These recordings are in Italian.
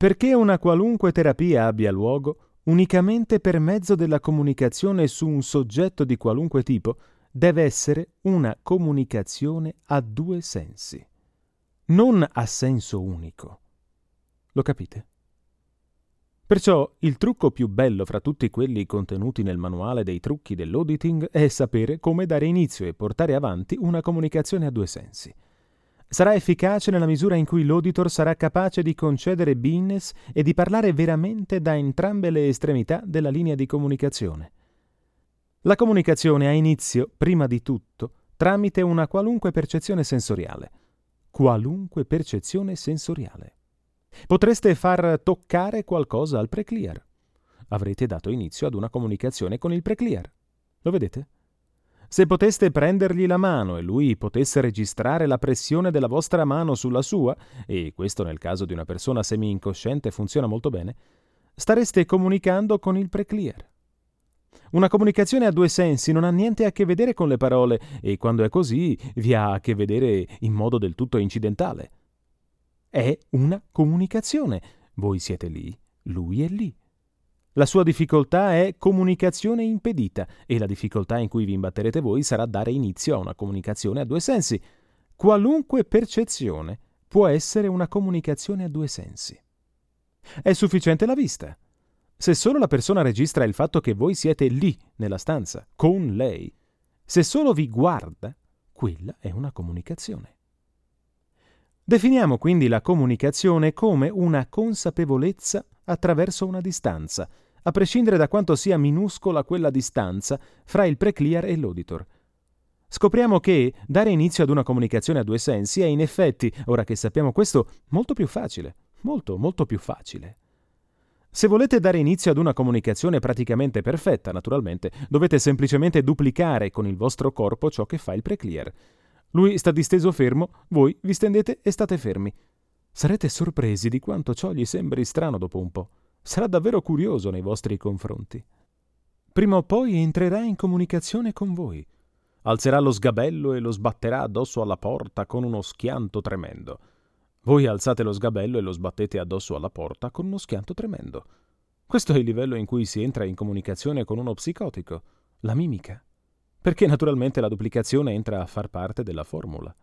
Perché una qualunque terapia abbia luogo, unicamente per mezzo della comunicazione su un soggetto di qualunque tipo, deve essere una comunicazione a due sensi, non a senso unico. Lo capite? Perciò il trucco più bello fra tutti quelli contenuti nel manuale dei trucchi dell'auditing è sapere come dare inizio e portare avanti una comunicazione a due sensi. Sarà efficace nella misura in cui l'auditor sarà capace di concedere beingness e di parlare veramente da entrambe le estremità della linea di comunicazione. La comunicazione ha inizio, prima di tutto, tramite una qualunque percezione sensoriale. Qualunque percezione sensoriale. Potreste far toccare qualcosa al preclear. Avrete dato inizio ad una comunicazione con il preclear. Lo vedete? Se poteste prendergli la mano e lui potesse registrare la pressione della vostra mano sulla sua, e questo nel caso di una persona semi-incosciente funziona molto bene, stareste comunicando con il preclear. Una comunicazione a due sensi non ha niente a che vedere con le parole e quando è così vi ha a che vedere in modo del tutto incidentale. È una comunicazione. Voi siete lì, lui è lì. La sua difficoltà è comunicazione impedita e la difficoltà in cui vi imbatterete voi sarà dare inizio a una comunicazione a due sensi. Qualunque percezione può essere una comunicazione a due sensi. È sufficiente la vista. Se solo la persona registra il fatto che voi siete lì, nella stanza, con lei, se solo vi guarda, quella è una comunicazione. Definiamo quindi la comunicazione come una consapevolezza attraverso una distanza, a prescindere da quanto sia minuscola quella distanza fra il preclear e l'auditor. Scopriamo che dare inizio ad una comunicazione a due sensi è in effetti, ora che sappiamo questo, molto più facile, molto più facile. Se volete dare inizio ad una comunicazione praticamente perfetta, naturalmente, dovete semplicemente duplicare con il vostro corpo ciò che fa il preclear. Lui sta disteso fermo, voi vi stendete e state fermi. Sarete sorpresi di quanto ciò gli sembri strano dopo un po'. Sarà davvero curioso nei vostri confronti. Prima o poi entrerà in comunicazione con voi. Alzerà lo sgabello e lo sbatterà addosso alla porta con uno schianto tremendo. Voi alzate lo sgabello e lo sbattete addosso alla porta con uno schianto tremendo. Questo è il livello in cui si entra in comunicazione con uno psicotico, la mimica. Perché naturalmente la duplicazione entra a far parte della formula.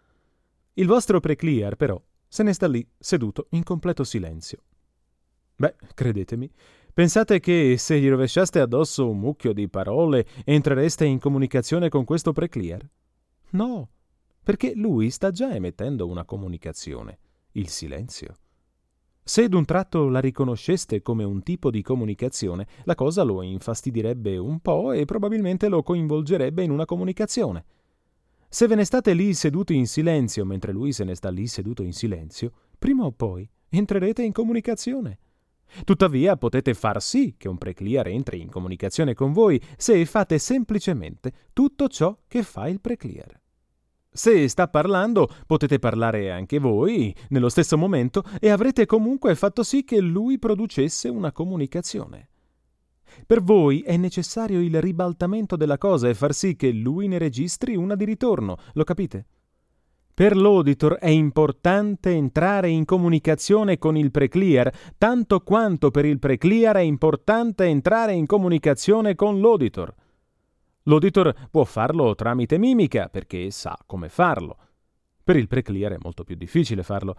Il vostro preclear, però, se ne sta lì, seduto, in completo silenzio. Beh, credetemi, pensate che se gli rovesciaste addosso un mucchio di parole entrereste in comunicazione con questo preclear? No, perché lui sta già emettendo una comunicazione, il silenzio. Se d'un tratto la riconosceste come un tipo di comunicazione, la cosa lo infastidirebbe un po' e probabilmente lo coinvolgerebbe in una comunicazione. Se ve ne state lì seduti in silenzio mentre lui se ne sta lì seduto in silenzio, prima o poi entrerete in comunicazione. Tuttavia potete far sì che un preclear entri in comunicazione con voi se fate semplicemente tutto ciò che fa il preclear. Se sta parlando, potete parlare anche voi nello stesso momento e avrete comunque fatto sì che lui producesse una comunicazione. Per voi è necessario il ribaltamento della cosa e far sì che lui ne registri una di ritorno, lo capite? Per l'auditor è importante entrare in comunicazione con il preclear, tanto quanto per il preclear è importante entrare in comunicazione con l'auditor. L'auditor può farlo tramite mimica, perché sa come farlo. Per il preclear è molto più difficile farlo.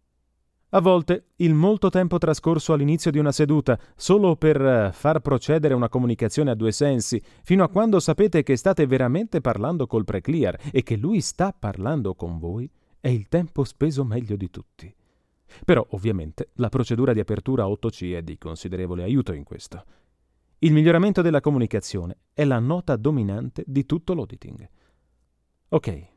A volte, il molto tempo trascorso all'inizio di una seduta, solo per far procedere una comunicazione a due sensi, fino a quando sapete che state veramente parlando col preclear e che lui sta parlando con voi, è il tempo speso meglio di tutti. Però, ovviamente, la procedura di apertura 8C è di considerevole aiuto in questo. Il miglioramento della comunicazione è la nota dominante di tutto l'auditing. Ok,